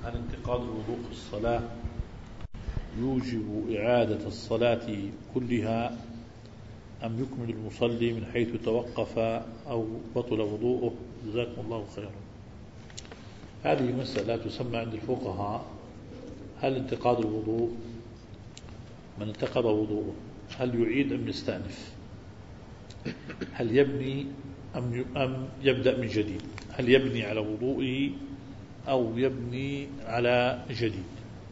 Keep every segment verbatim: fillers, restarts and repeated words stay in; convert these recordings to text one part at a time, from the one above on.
هل انتقاد الوضوء في الصلاة يوجب إعادة الصلاة كلها أم يكمل المصلي من حيث توقف أو بطل وضوءه؟ جزاكم الله خيرا. هذه مسألة تسمى عند الفقهاء هل انتقاد الوضوء، من انتقض وضوءه هل يعيد أم يستأنف؟ هل يبني أم أم يبدأ من جديد؟ هل يبني على وضوئه أو يبني على جديد؟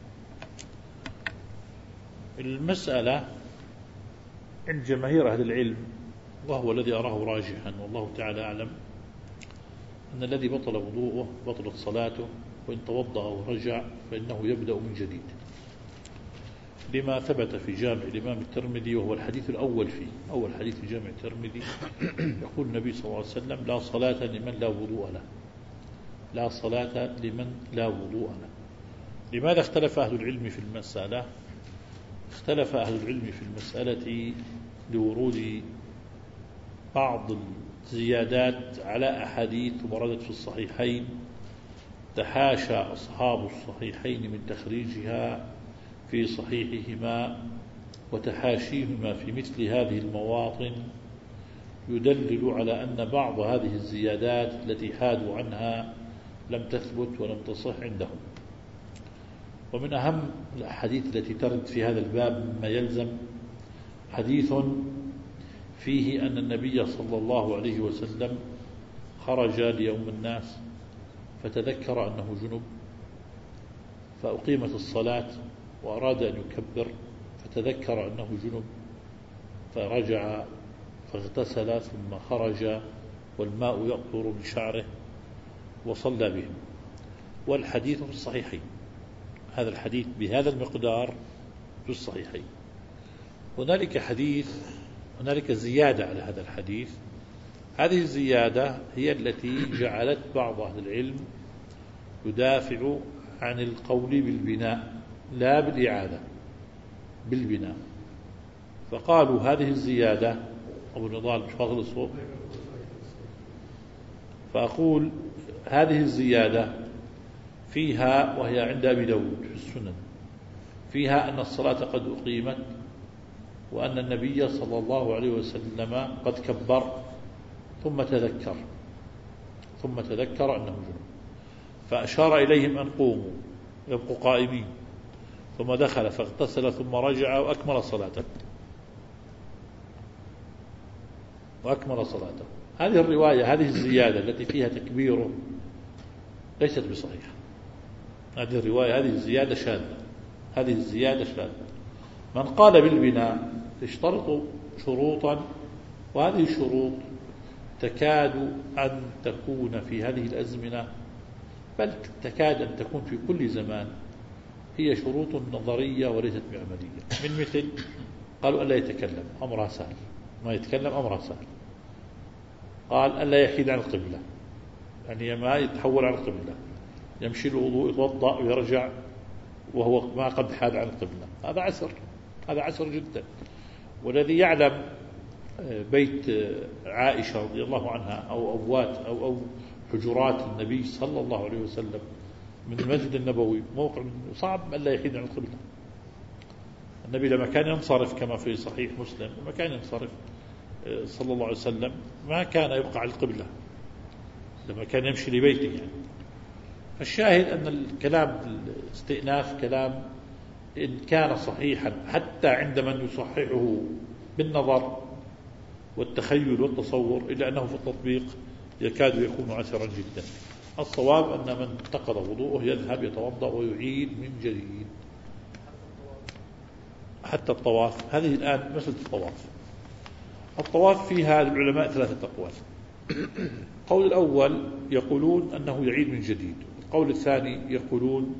المسألة عند جماهير أهل العلم، وهو الذي أراه راجحا والله تعالى أعلم، أن الذي بطل وضوءه بطلت صلاته، وإن توضأ ورجع فإنه يبدأ من جديد، لما ثبت في جامع الإمام الترمذي، وهو الحديث الأول فيه، أول حديث في جامع الترمذي، يقول النبي صلى الله عليه وسلم: لا صلاة لمن لا وضوء له، لا صلاة لمن لا وضوء له. لماذا اختلف أهل العلم في المسألة؟ اختلف أهل العلم في المسألة لورود بعض الزيادات على أحاديث وردت في الصحيحين تحاشى أصحاب الصحيحين من تخريجها في صحيحهما وتحاشيهما في مثل هذه المواطن، يدلل على أن بعض هذه الزيادات التي حادوا عنها لم تثبت ولم تصح عندهم. ومن أهم الأحاديث التي ترد في هذا الباب مما يلزم حديث فيه أن النبي صلى الله عليه وسلم خرج ليوم الناس فتذكر أنه جنب، فأقيمت الصلاة وأراد أن يكبر فتذكر أنه جنب، فرجع فاغتسل ثم خرج والماء يقطر من شعره وصلى بهم. والحديث في الصحيحين، هذا الحديث بهذا المقدار في الصحيحين. هنالك حديث، هنالك زيادة على هذا الحديث، هذه الزيادة هي التي جعلت بعض أهل العلم يدافع عن القول بالبناء لا بالإعادة، بالبناء. فقالوا هذه الزيادة، أبو نضال مش فاضل الصوت، فأقول هذه الزيادة فيها، وهي عند أبي داود في السنن، فيها أن الصلاة قد أقيمت وأن النبي صلى الله عليه وسلم قد كبر ثم تذكر ثم تذكر أنه جنب، فأشار إليهم أن قوموا يبقوا قائمين، ثم دخل فاغتسل ثم رجع وأكمل صلاته وأكمل صلاته. هذه الرواية، هذه الزيادة التي فيها تكبيره ليست بصحيحة. هذه الرواية، هذه الزيادة شاذة، هذه الزيادة شاذة. من قال بالبناء تشترط شروطا، وهذه الشروط تكاد أن تكون في هذه الأزمنة، بل تكاد أن تكون في كل زمان، هي شروط نظرية وليست بعملية. من مثل قالوا ألا يتكلم، أمرها سهل، ما يتكلم أمرها سهل. قال ألا يحيد عن القبلة، يعني ما يتحول عن القبلة، يمشي الوضوء يتوضأ ويرجع وهو ما قد حاد عن القبلة، هذا عسر، هذا عسر جدا. والذي يعلم بيت عائشة رضي الله عنها أو أبوات أو, أو حجرات النبي صلى الله عليه وسلم من المسجد النبوي موقع صعب ألا يحيد عن القبلة. النبي لما كان ينصرف كما في صحيح مسلم، لما كان ينصرف صلى الله عليه وسلم ما كان يبقى على القبلة لما كان يمشي لبيته يعني. فالشاهد أن الكلام الاستئناف كلام إن كان صحيحا حتى عند من يصححه بالنظر والتخيل والتصور، إلا أنه في التطبيق يكاد يكون عسرا جدا. الصواب أن من انتقض وضوءه يذهب يتوضأ ويعيد من جديد حتى الطواف. هذه الآن مسألة الطواف. الطواف فيها العلماء ثلاثة أقوال. القول الأول يقولون أنه يعيد من جديد، القول الثاني يقولون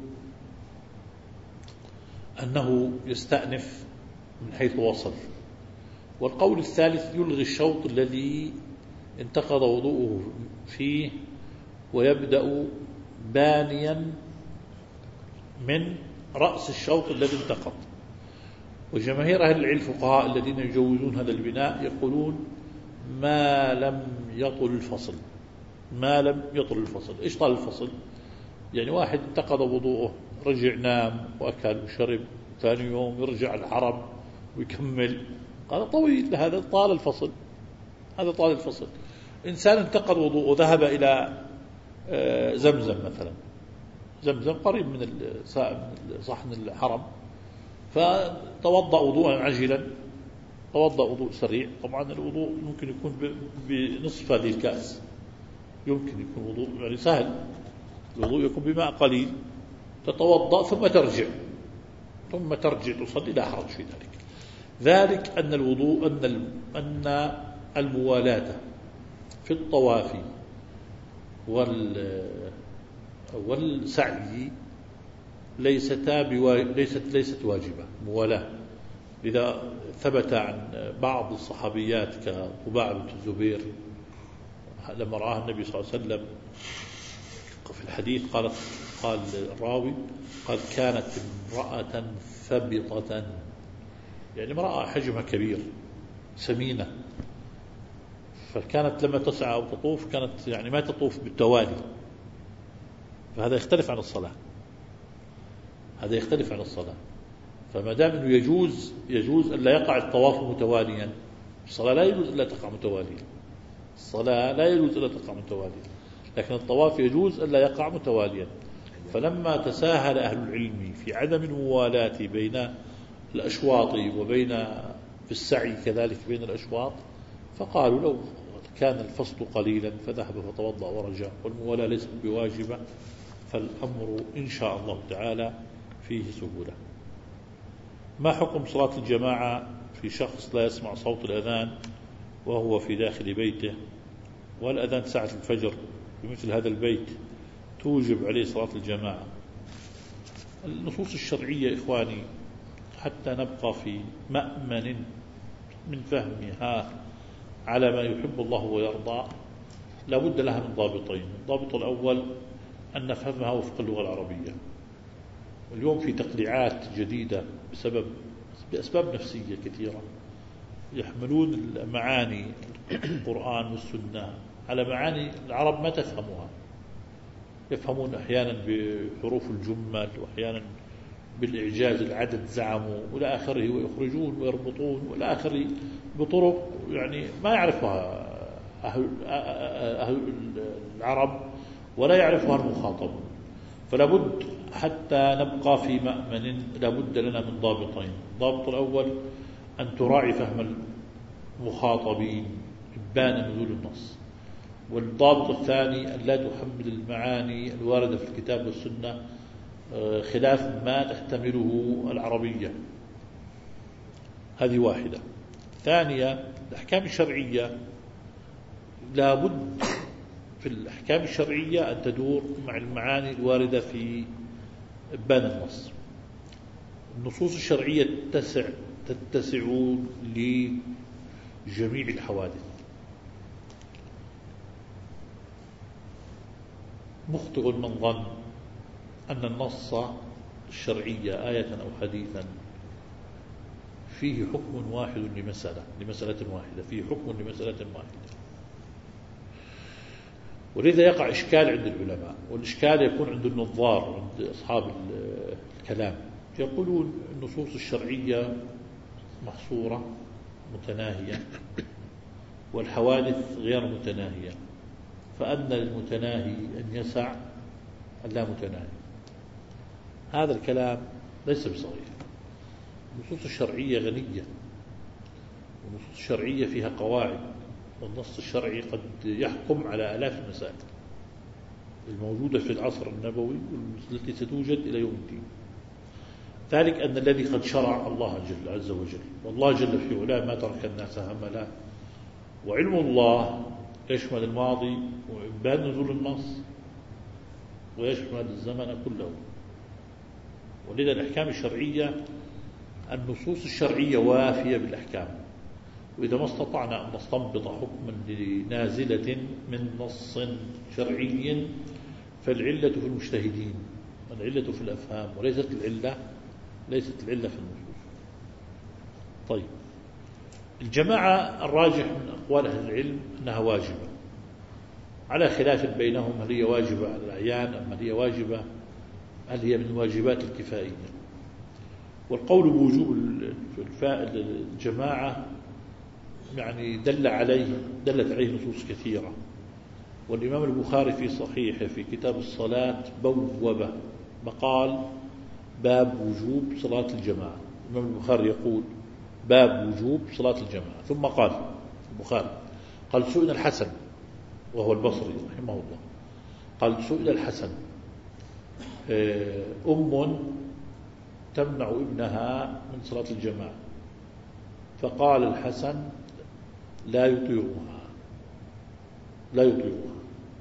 أنه يستأنف من حيث وصل، والقول الثالث يلغي الشوط الذي انتقض وضوءه فيه ويبدأ بانيا من رأس الشوط الذي انتقض. وجماهير أهل العلم الفقهاء الذين يجوزون هذا البناء يقولون ما لم يطل الفصل، ما لم يطل الفصل. إيش طال الفصل؟ يعني واحد انتقض وضوءه، رجع نام وأكل وشرب، ثاني يوم يرجع الحرم ويكمل، هذا طويل، هذا طال الفصل، هذا طال الفصل. إنسان انتقض وضوءه ذهب إلى زمزم مثلا، زمزم قريب من صحن الحرم، فتوضأ وضوءا عجلا، توضأ وضوء سريع. طبعا الوضوء ممكن يكون بنصف هذه الكأس، يمكن يكون وضوء يعني سهل، الوضوء يكون بماء قليل، تتوضأ ثم ترجع ثم ترجع تصلي، لا حرج في ذلك. ذلك أن الوضوء أن أن الموالاة في الطواف وال والسعي ليستا بوا... ليست ليست واجبة موالاة. إذا ثبت عن بعض الصحابيات كطباع بنت الزبير لما رآها النبي صلى الله عليه وسلم في الحديث، قالت قال الراوي قال كانت امرأة ثبطة، يعني امرأة حجمها كبير سمينة، فكانت لما تسعى أو تطوف كانت يعني ما تطوف بالتوالي، فهذا يختلف عن الصلاة، هذا يختلف عن الصلاة. فما دام انه يجوز يجوز أن لا يقع الطواف متواليا، الصلاة لا يجوز أن لا تقع متواليا، الصلاة لا يجوز أن لا تقع متواليا، لكن الطواف يجوز أن لا يقع متواليا. فلما تساهل أهل العلم في عدم الموالاة بين الأشواط وبين في السعي كذلك بين الأشواط، فقالوا لو كان الفصل قليلا فذهب فتوضأ ورجع والموالاة ليست بواجبة، فالأمر إن شاء الله تعالى فيه سهولة. ما حكم صلاة الجماعة في شخص لا يسمع صوت الأذان وهو في داخل بيته، والأذان ساعة الفجر بمثل هذا البيت توجب عليه صلاة الجماعة؟ النصوص الشرعية إخواني حتى نبقى في مأمن من فهمها على ما يحب الله ويرضى لابد لها من ضابطين. الضابط الأول أن نفهمها وفق اللغة العربية. واليوم في تقليعات جديدة بسبب بأسباب نفسية كثيرة، يحملون المعاني القرآن والسنة على معاني العرب ما تفهمها، يفهمون أحيانا بحروف الجمل وأحيانا بالإعجاز العدد زعموا وإلى آخره، ويخرجون ويربطون وإلى آخره بطرق يعني ما يعرفها أهل, أهل العرب ولا يعرفها المخاطبون. فلابد حتى نبقى في مأمن لابد لنا من ضابطين. الضابط الأول أن تراعي فهم المخاطبين إبان نزول النص، والضابط الثاني أن لا تحمل المعاني الواردة في الكتاب والسنة خلاف ما تحتمله العربية. هذه واحدة. ثانية، الأحكام الشرعية لابد في الأحكام الشرعية أن تدور مع المعاني الواردة في إبان النص. النصوص الشرعية تتسع تتسع لجميع الحوادث. مخطئ من ظن أن النص الشرعي آية أو حديثا فيه حكم واحد لمسألة لمسألة واحدة فيه حكم لمسألة واحدة، ولذا يقع إشكال عند العلماء، والإشكال يكون عند النظار عند أصحاب الكلام. يقولون النصوص الشرعية محصورة متناهية والحوادث غير متناهية، فأن للمتناهي أن يسع اللا متناهي. هذا الكلام ليس بصحيح. النصوص الشرعية غنية، والنصوص الشرعية فيها قواعد، والنص الشرعي قد يحكم على آلاف المسائل الموجودة في العصر النبوي والتي ستوجد إلى يوم الدين. ذلك أن الذي قد شرع الله جل عز وجل، والله جل في علاه ما ترك الناس هملا، وعلم الله يشمل الماضي وإبان نزول النص ويشمل الزمن كله. ولذا الأحكام الشرعية النصوص الشرعية وافية بالأحكام، وإذا ما استطعنا أن نستنبط حكما لنازلة من نص شرعي فالعلة في المجتهدين، العلة في الأفهام وليست العلة ليست العلة في النصوص. طيب، الجماعة الراجح من أقوال أهل العلم أنها واجبة، على خلاف بينهم هل هي واجبة على الأعيان أم هل هي واجبة هل هي من الواجبات الكفائية. والقول بوجوب الجماعة يعني دل عليه دلت عليه نصوص كثيرة. والإمام البخاري في صحيحه في كتاب الصلاة بوب مقال باب وجوب صلاة الجماعة. الإمام البخاري يقول باب وجوب صلاة الجماعة، ثم قال البخاري قال سئل الحسن وهو البصري رحمه الله قال سئل الحسن أم تمنع ابنها من صلاة الجماعة، فقال الحسن لا يطيعها لا يطيعها.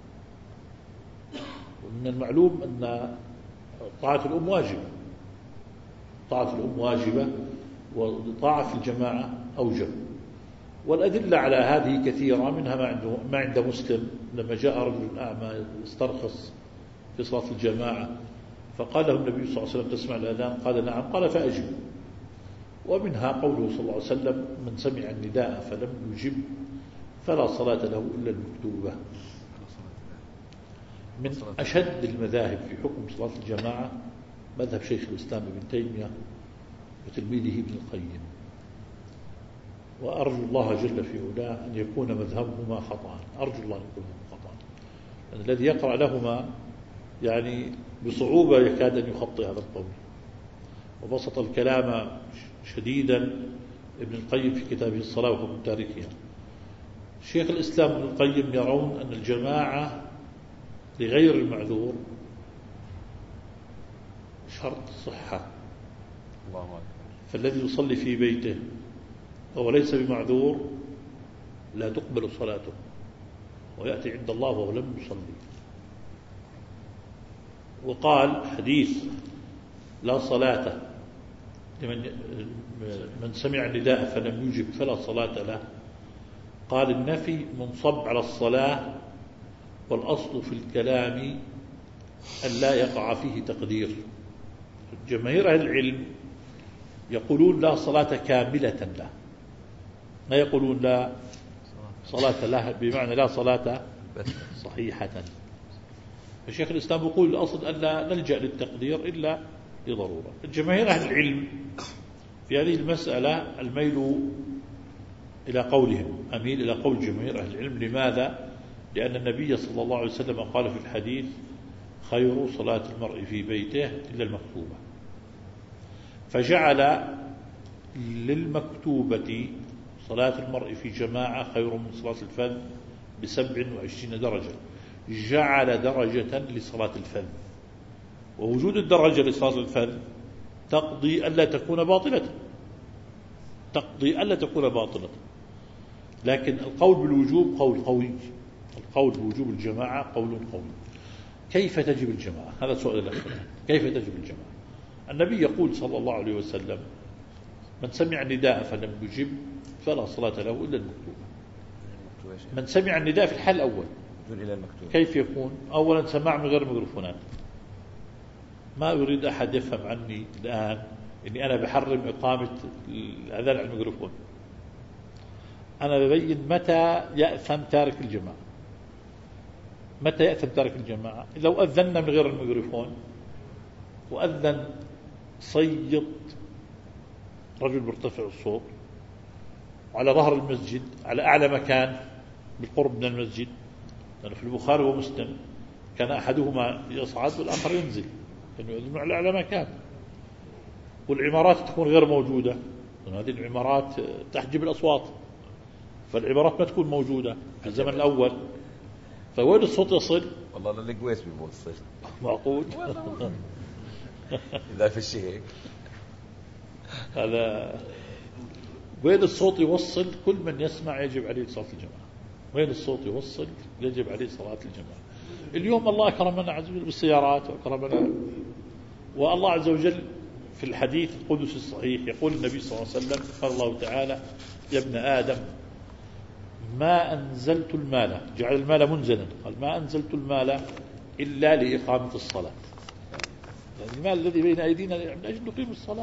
ومن المعلوم أن طاعة الأم واجبة طاعة الأم واجبة وطاعة الجماعة أوجب. والأدلة على هذه كثيرة، منها ما عنده ما عند مسلم لما جاء رجل أعمى يسترخص في صلاة الجماعة فقال له النبي صلى الله عليه وسلم تسمع الأذان؟ قال نعم، قال فأجب. ومنها قوله صلى الله عليه وسلم من سمع النداء فلم يجب فلا صلاة له إلا المكتوبة. من أشد المذاهب في حكم صلاة الجماعة مذهب شيخ الإسلام ابن تيمية وتلميذه ابن القيم، وأرجو الله جل في علاه أن يكون مذهبهما خطأ، أرجو الله أن يكون خطأ، لأن الذي يقرأ لهما يعني بصعوبة يكاد أن يخطئ هذا القول. وبسط الكلام شديدا ابن القيم في كتابه الصلاة وحكم تاركها. شيخ الإسلام ابن القيم يرون أن الجماعة لغير المعذور شرط صحة، الله أكبر. فالذي يصلي في بيته وهو ليس بمعذور لا تقبل صلاته ويأتي عند الله وهو لم يصلي. وقال حديث لا صلاة لمن من سمع النداء فلم يجب فلا صلاة له، قال النفي منصب على الصلاة، والأصل في الكلام أن لا يقع فيه تقدير. جماهير أهل العلم يقولون لا صلاة كاملة له، ما يقولون لا صلاة له بمعنى لا صلاة صحيحة. فشيخ الإسلام يقول الأصل أن لا نلجأ للتقدير إلا لضرورة. الجماهير أهل العلم في هذه المسألة الميل إلى قولهم، أميل إلى قول جماهير أهل العلم. لماذا؟ لأن النبي صلى الله عليه وسلم قال في الحديث خير صلاة المرء في بيته إلا المكتوبة، فجعل للمكتوبة صلاة المرء في جماعة خير من صلاة الفذ بسبع وعشرين درجة، جعل درجة لصلاة الفذ. ووجود الدرجة لصلاة الفذ تقضي ألا تكون باطلة تقضي ألا تكون باطلة لكن القول بالوجوب قول قوي، القول بوجوب الجماعة قول قوي. كيف تجب الجماعة؟ هذا سؤال الأخير. كيف تجب الجماعة؟ النبي يقول صلى الله عليه وسلم من سمع النداء فلم يجب فلا صلاة له إلا المكتوبة. من سمع النداء في الحال الأول كيف يكون؟ أولا سماع من غير ميكروفونات. ما أريد أحد يفهم عني الآن إني أنا بحرم إقامة الأذان على الميكروفون. أنا ببين متى يأثم تارك الجماعة. متى يأثم تارك الجماعة؟ لو أذنا من غير الميكروفون وأذن صيد رجل مرتفع الصوت على ظهر المسجد على أعلى مكان بالقرب من المسجد، لأن في البخاري ومسلم كان أحدهما يصعد والآخر ينزل، كانوا يؤذنون على أعلى مكان، والعمارات تكون غير موجودة، هذه العمارات تحجب الأصوات، فالعمارات ما تكون موجودة في الزمن الأول، فوين الصوت يصل؟ والله اللي قويس بيوصل معقول إذا في الشيء هذا وين الصوت يوصل كل من يسمع يجب عليه صلاة الجماعة. وين الصوت يوصل يجب عليه صلاة الجماعة. اليوم الله أكرمنا عز وجل بالسيارات وأكرمنا، والله عز وجل في الحديث القدسي الصحيح يقول النبي صلى الله عليه وسلم قال الله تعالى يا ابن آدم ما أنزلت المال، جعل المال منزلا، قال ما أنزلت المال إلا لإقامة الصلاة. يعني المال الذي بين أيدينا من أجل نقيم الصلاة،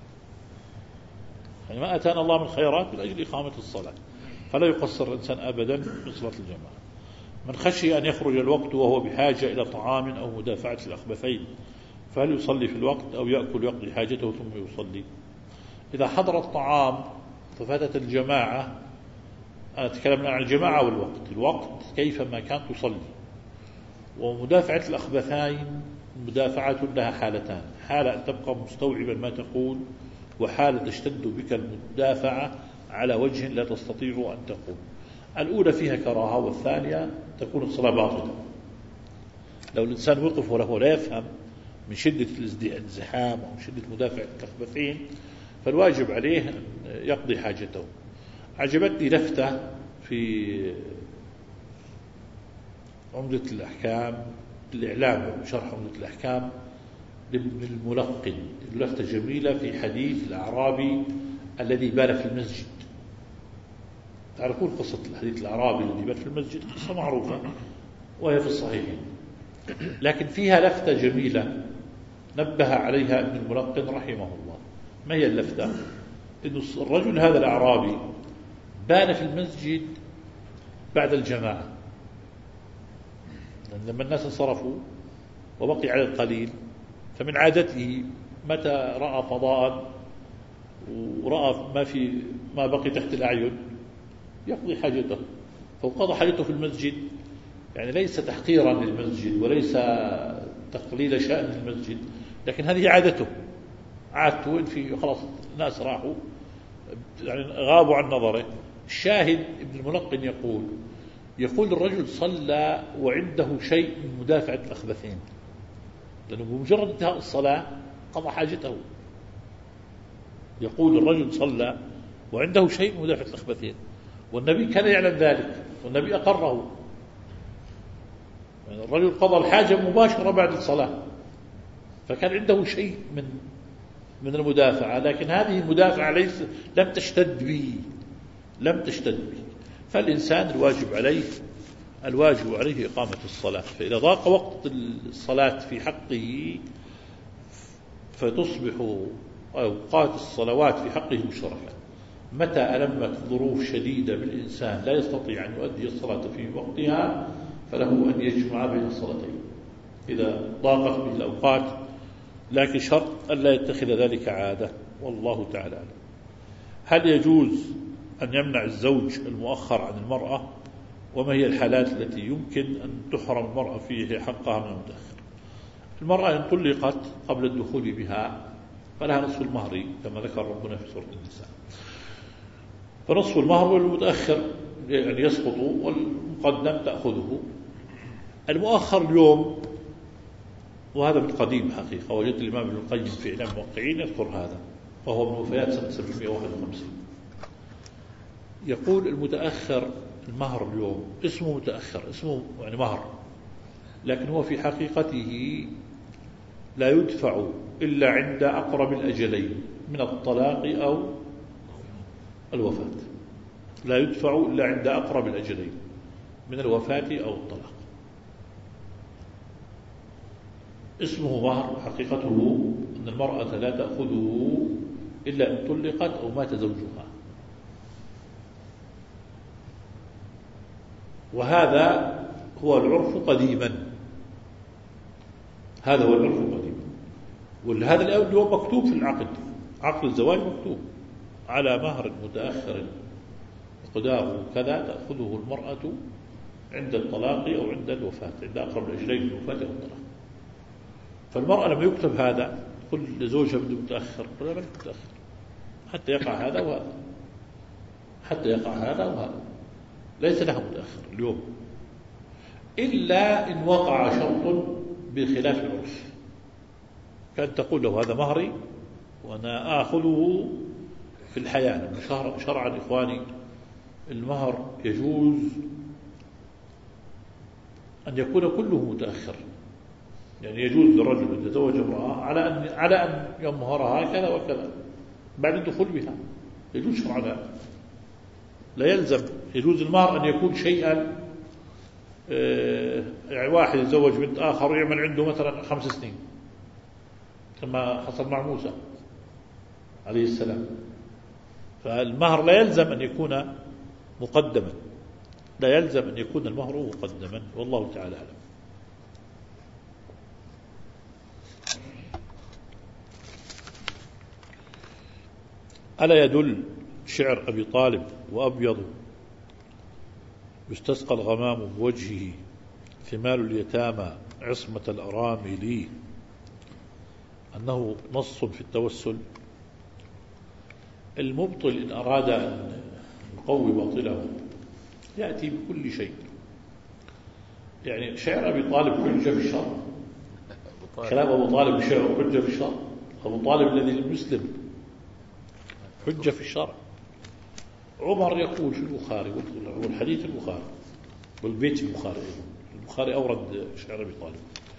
يعني ما أتانا الله من خيرات من أجل إقامة الصلاة، فلا يقصر الإنسان أبدا من صلاة الجماعة. من خشي أن يخرج الوقت وهو بحاجة إلى طعام أو مدافعة الأخبثين فهل يصلي في الوقت أو يأكل يقضي حاجته ثم يصلي؟ إذا حضر الطعام ففاتت الجماعة، أنا أتكلم عن الجماعة والوقت، الوقت كيفما كان تصلي. ومدافعة الأخبثين مدافعة لها حالتان، حالة أن تبقى مستوعبا ما تقول، وحالة تشتد بك المدافعة على وجه لا تستطيع أن تقول. الأولى فيها كراهة، والثانية تكون الصلاة باطلة. لو الإنسان وقف وله لا يفهم من شدة الازدحام أو شدة مدافعة الأخبثين فالواجب عليه أن يقضي حاجته. عجبتني لفتة في عمدة الأحكام، الإعلام شرح عمدة الأحكام لابن الملقن، لفتة جميلة في حديث الأعرابي الذي بال في المسجد. تعرفون قصة الحديث الأعرابي الذي بال في المسجد، قصة معروفة وهي في الصحيحين، لكن فيها لفتة جميلة نبه عليها ابن الملقن رحمه الله. ما هي اللفتة؟ إن الرجل هذا الأعرابي بال في المسجد بعد الجماعة، لما الناس انصرفوا وبقي على القليل، فمن عادته متى رأى فضاء ورأى ما في ما بقي تحت الأعين يقضي حاجته. فقضى حاجته في المسجد، يعني ليس تحقيرا للمسجد وليس تقليل شأن المسجد، لكن هذه عادته، عادته إن في خلاص الناس راحوا يعني غابوا عن نظره. الشاهد ابن الملقن يقول يقول الرجل صلى وعنده شيء من مدافعة الأخبثين، لأنه بمجرد انتهاء الصلاة قضى حاجته. يقول الرجل صلى وعنده شيء من مدافعة الأخبثين، والنبي كان يعلم ذلك والنبي أقره. يعني الرجل قضى الحاجة مباشرة بعد الصلاة، فكان عنده شيء من من المدافعة، لكن هذه المدافعة ليس لم تشتد به لم تشتد به فالإنسان الواجب عليه الواجب عليه إقامة الصلاة. فإذا ضاق وقت الصلاة في حقه فتصبح أوقات الصلوات في حقه مشتركة. متى ألمت ظروف شديدة بالإنسان لا يستطيع أن يؤدي الصلاة في وقتها فله أن يجمع بين الصلاتين إذا ضاقت به الأوقات، لكن شرط ألا يتخذ ذلك عادة، والله تعالى أعلم. هل يجوز أن يمنع الزوج المؤخر عن المرأة؟ وما هي الحالات التي يمكن أن تحرم المرأة فيه حقها من المتأخر؟ المرأة إن طلقت قبل الدخول بها فلها نصف المهر كما ذكر ربنا في سورة النساء، فنصف المهر والمتأخر يعني يسقط والمقدم تأخذه. المؤخر اليوم، وهذا من قديم حقيقة، وجدت الإمام ابن القيم في إعلام الموقعين يذكر هذا، وهو من وفيات سنة سبعمائة وواحد وخمسين. يقول المتأخر المهر اليوم اسمه متأخر، اسمه يعني مهر، لكن هو في حقيقته لا يدفع إلا عند أقرب الأجلين من الطلاق أو الوفاة، لا يدفع إلا عند أقرب الأجلين من الوفاة أو الطلاق. اسمه مهر، حقيقته أن المرأة لا تأخذه إلا إن طلقت أو مات زوجها، وهذا هو العرف قديما، هذا هو العرف قديما. ولهذا اليوم مكتوب في العقد، عقد الزواج مكتوب على مهر متأخر مقداره كذا تأخذه المرأة عند الطلاق أو عند الوفاة، عند أقرب الأجلين من الوفاة أو الطلاق. فالمرأة لما يكتب هذا كل لزوجها بده متأخر ولا بد متأخر حتى يقع هذا وهذا، حتى يقع هذا وهذا، ليس لها متأخر اليوم إلا إن وقع شرط بخلاف العرف، كان تقول له هذا مهري وأنا آخذه في الحياة. شرعا إخواني المهر يجوز أن يكون كله متأخر، يعني يجوز للرجل أن يتزوج امرأة على أن على أن يمهرها كذا وكذا بعد الدخول بها، يجوز شرعا، لا يلزم. يجوز المهر أن يكون شيئا، يعني واحد يتزوج بنت آخر ويعمل عنده مثلا خمس سنين كما حصل مع موسى عليه السلام، فالمهر لا يلزم أن يكون مقدما، لا يلزم أن يكون المهر مقدما، والله تعالى أعلم. ألا يدل شعر أبي طالب وأبيض يستسقى الغمام بوجهه ثمال اليتامى عصمة الأرامل أنه نص في التوسل؟ المبطل إن أراد أن يقوي باطله يأتي بكل شيء. يعني شعر أبي طالب حجة في الشرع، كلام أبو طالب شعر حجة في الشرع. أبو طالب الذي لم يسلم حجة في الشرع. عمر يقول في البخاري والحديث البخاري والبيت البخاري، البخاري أورد شعر أبي طالب.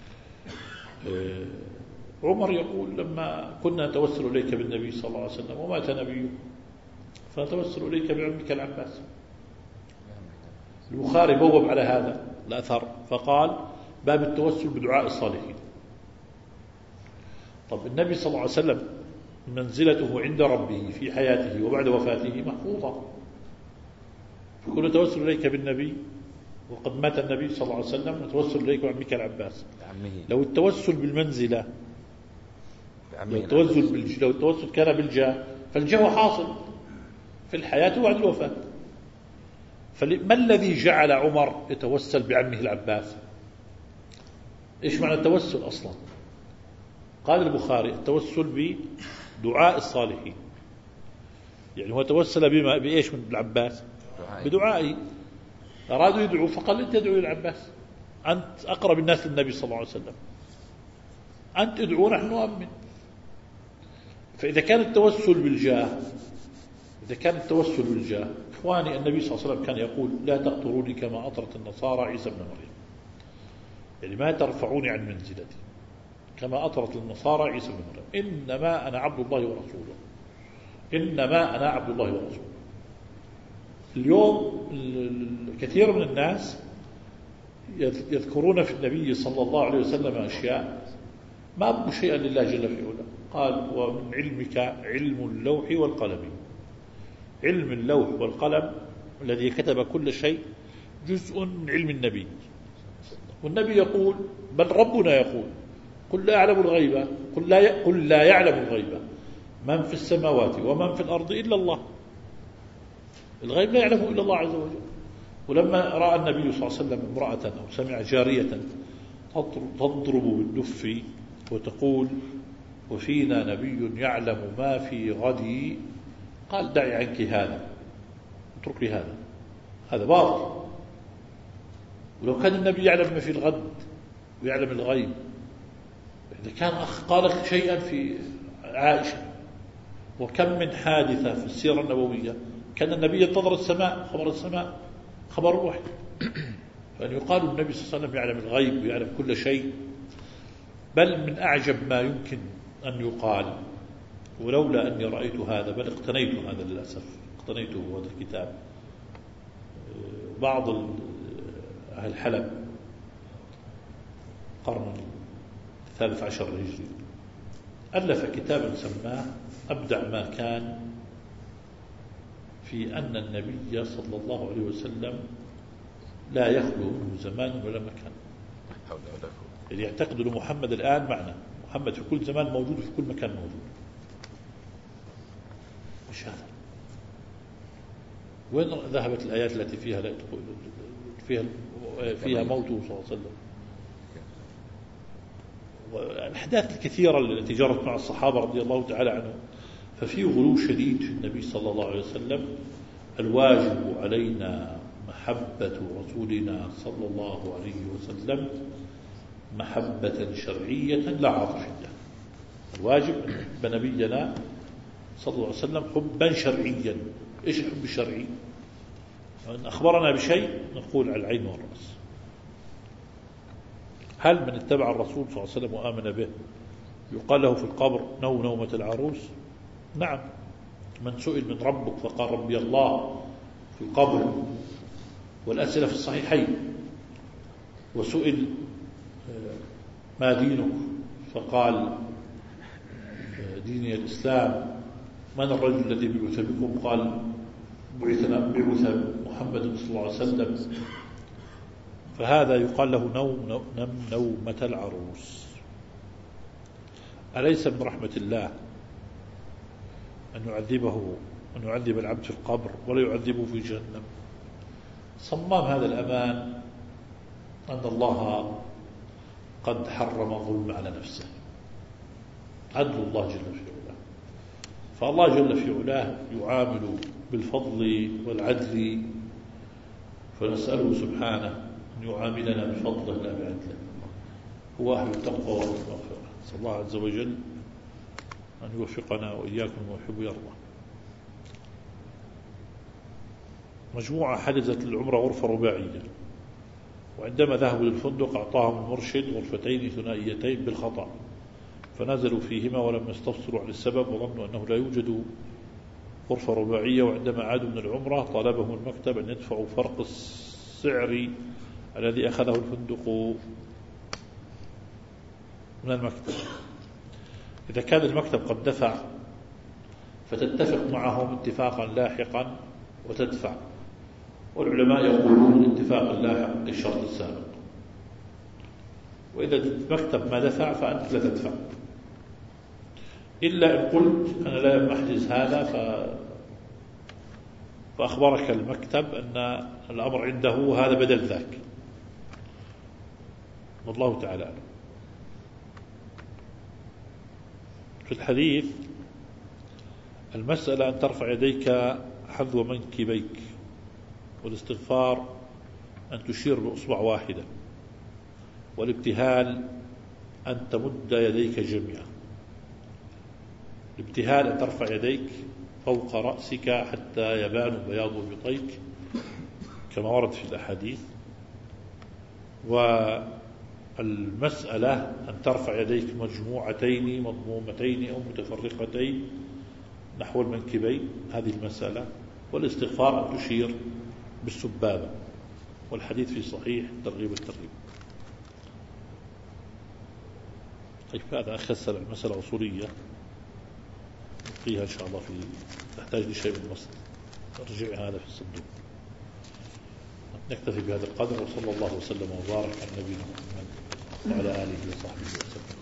عمر يقول لما كنا نتوسل إليك بالنبي صلى الله عليه وسلم ومات نبيه فنتوسل إليك بعمك العباس. البخاري بوب على هذا الأثر فقال باب التوسل بدعاء الصالحين. طب النبي صلى الله عليه وسلم منزلته عند ربه في حياته وبعد وفاته محفوظة، فكل توسل إليك بالنبي وقد مات النبي صلى الله عليه وسلم نتوسل إليك بعمك العباس. لو التوسل بالمنزلة لو التوسل, بالج... لو التوسل كان بالجاه فالجاه حاصل في الحياة وبعد الوفاة. فما الذي جعل عمر يتوسل بعمه العباس؟ إيش معنى التوسل أصلا؟ قال البخاري التوسل بدعاء الصالحين. يعني هو توسل بما بإيش من العباس؟ بدعائه. أرادوا يدعوا فقال أنت ادعو للعباس، أنت أقرب الناس للنبي صلى الله عليه وسلم، أنت ادعو نحن نؤمن. فإذا كان التوسل بالجاه إذا كان التوسل بالجاه إخواني، النبي صلى الله عليه وسلم كان يقول لا تقطروني كما أطرت النصارى عيسى بن مريم، يعني ما ترفعوني عن منزلتي كما أطرت النصارى عيسى بن مريم، إنما أنا عبد الله ورسوله، إنما أنا عبد الله ورسوله. اليوم كثير من الناس يذكرون في النبي صلى الله عليه وسلم أشياء ما أبقوا شيئا لله جل في علاه. قال ومن علمك علم اللوح والقلم. علم اللوح والقلم الذي كتب كل شيء جزء من علم النبي، والنبي يقول بل ربنا يقول قل لا أعلم الغيبة قل لا, قل لا يعلم الغيبة من في السماوات ومن في الأرض إلا الله. الغيب لا يعلمه إلا الله عز وجل. ولما رأى النبي صلى الله عليه وسلم امرأة أو سمع جارية تضرب بالدف وتقول وفينا نبي يعلم ما في غد، قال دعي عنك هذا، اترك لي هذا، هذا باطل. ولو كان النبي يعلم ما في الغد ويعلم الغيب، إذا كان أخ قال شيئا في عائشة، وكم من حادثة في السيرة النبوية كان النبي ينتظر السماء، خبر السماء خبر الوحي. فأن يقال النبي صلى الله عليه وسلم يعلم الغيب ويعلم كل شيء، بل من أعجب ما يمكن أن يقال، ولولا أني رأيت هذا بل اقتنيت هذا للأسف، اقتنيته هذا الكتاب. بعض أهل حلب القرن الثالث عشر الهجري ألف كتابا سماه أبدع ما كان في أن النبي صلى الله عليه وسلم لا يخلو منه زمان ولا مكان. يعني يعتقد أن محمد الآن معنا، محمد في كل زمان موجود وفي كل مكان موجود. مش هذا. وين ذهبت الآيات التي فيها لا فيها فيها موته صلى الله عليه وسلم؟ والأحداث الكثيرة التي جرت مع الصحابة رضي الله تعالى عنهم. ففي غلو شديد في النبي صلى الله عليه وسلم. الواجب علينا محبة رسولنا صلى الله عليه وسلم محبة شرعية لا عاطفية. الواجب أن نحب نبينا صلى الله عليه وسلم حبا شرعيا. إيش الحب الشرعي؟ أن أخبرنا بشيء نقول على العين والرأس. هل من اتبع الرسول صلى الله عليه وسلم وآمن به يقال له في القبر نو نومة العروس؟ نعم. من سئل من ربك فقال ربي الله في القبر، والأسئلة في الصحيحين. وسئل ما دينك فقال ديني الإسلام. من الرجل الذي بعث بكم؟ قال بعثنا بعث محمد صلى الله عليه وسلم، فهذا يقال له نوم نم نومة العروس. أليس من رحمة الله أن يعذبه أن يعذب العبد في القبر ولا يعذبه في جهنم؟ صمام هذا الأمان أن الله قد حرم الظلم على نفسه، عدل الله جل في علاه. فالله جل في علاه يعامل بالفضل والعدل، فنسأله سبحانه أن يعاملنا بفضله لا بعدله. هو أهل التقوى والمغفرة. نسأل الله عز وجل أن يوفقنا وإياكم ويحب يرضى. مجموعة حجزت للعمرة غرفة رباعية، وعندما ذهبوا للفندق أعطاهم المرشد غرفتين ثنائيتين بالخطأ، فنزلوا فيهما ولم يستفسروا عن السبب وظنوا أنه لا يوجد غرفة رباعية. وعندما عادوا من العمرة طالبهم المكتب أن يدفعوا فرق السعر الذي أخذه الفندق من المكتب. إذا كان المكتب قد دفع فتتفق معهم اتفاقا لاحقا وتدفع، والعلماء يقولون الاتفاق اللاحق الشرط السابق، وإذا المكتب ما دفع فأنت لا تدفع، إلا إن قلت أنا لا أحجز هذا ف... فأخبرك المكتب أن الأمر عنده هذا بدل ذاك، والله تعالى. في الحديث المسألة أن ترفع يديك حذو منكبيك، والاستغفار أن تشير بأصبع واحدة، والابتهال أن تمد يديك جميعا. الابتهال أن ترفع يديك فوق رأسك حتى يبان بياض بطيك كما ورد في الأحاديث. والمسألة أن ترفع يديك مجموعتين مضمومتين أو متفرقتين نحو المنكبين، هذه المسألة. والاستغفار أن تشير بالسبابة، والحديث في صحيح ترغيب الترغيب. طيب هذا أخسر المسألة أصولية فيها إن شاء الله، في تحتاج لشيء من المصدر، ارجع هذا في الصندوق. نكتفي بهذا القدر، وصلى الله وسلم وبارك على نبينا محمد وعلى آله وصحبه وسلم.